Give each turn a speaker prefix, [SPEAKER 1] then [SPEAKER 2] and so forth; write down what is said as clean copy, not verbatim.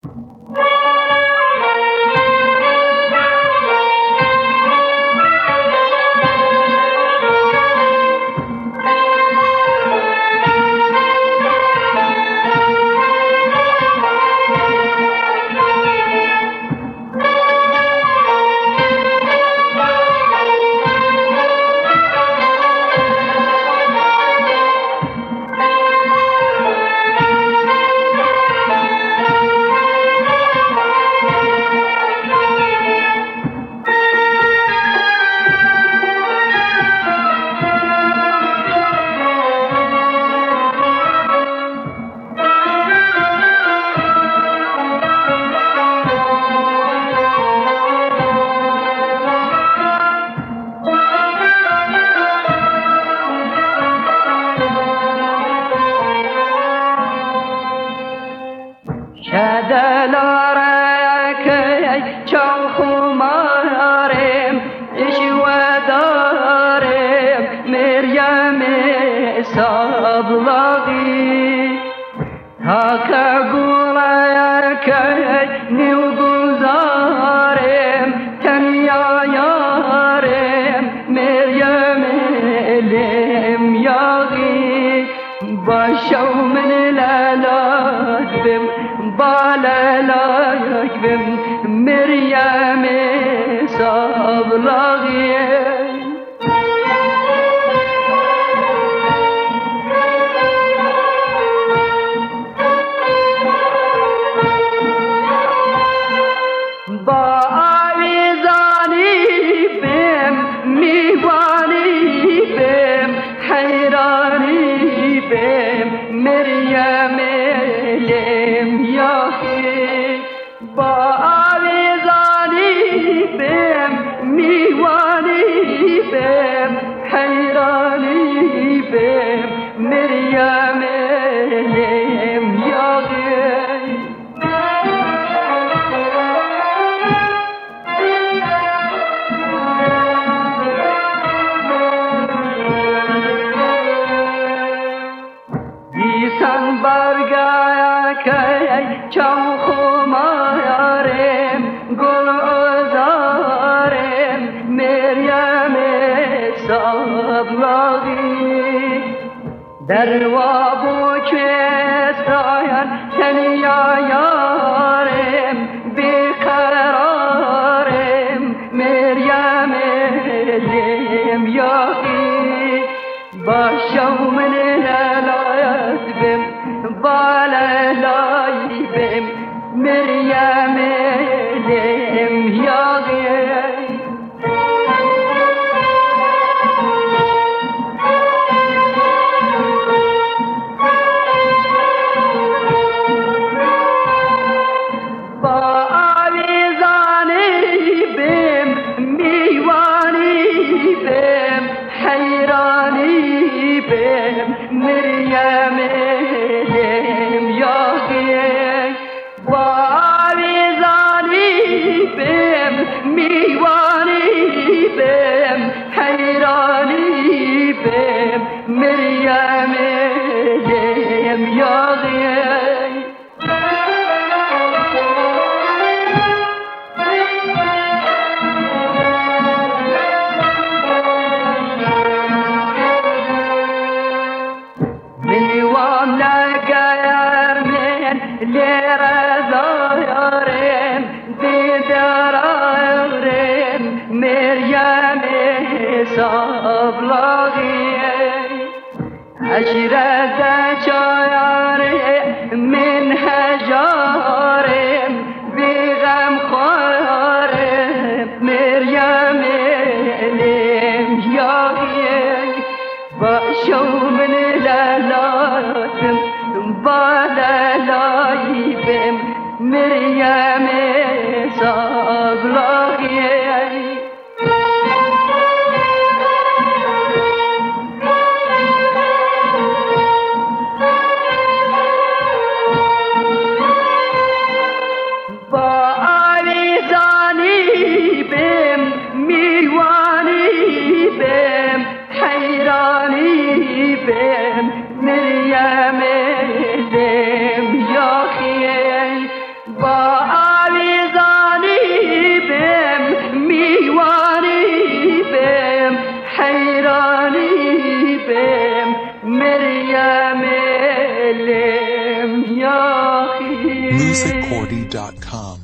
[SPEAKER 1] دلارك چوخمارم اشودارم مریم سابلاغی هاکا گولک نیوگوزارم تنیایارم مریم لم یاغی باشو من لالات بم باللايك بم مريم صبلاغي باعزاني بم ميواني بم حيراني بم مريم لم ياخي باعزاني بم ميواني بم حيراني بم مريم لم ياخي Sen bargaya kay çavxumayarım gül özarım Meryem sablağı derva bu kestayan seni yayarım bir kararım Meryem elim yağı başımın helayat bim balalayı bim Meryem elim yağı Bağalizani bim miyvani bim hayrani bim Meryem elim yağı Bağalizani bim miyvani bim hayrani bim Meryem elim yağı لرزايرين بدرايرين مريم صبلاغي عشرة شايرين من هجارين بغم خارين مريم لم ياغي باشو من لالاتم باللاي بم مريم صبلاغي باعزاني بم ميواني بم حيراني بم مريم لم ياخي با آویزانی بم میوانی بم حیرانی بم مریم لم یا خیلی
[SPEAKER 2] musiccordy.com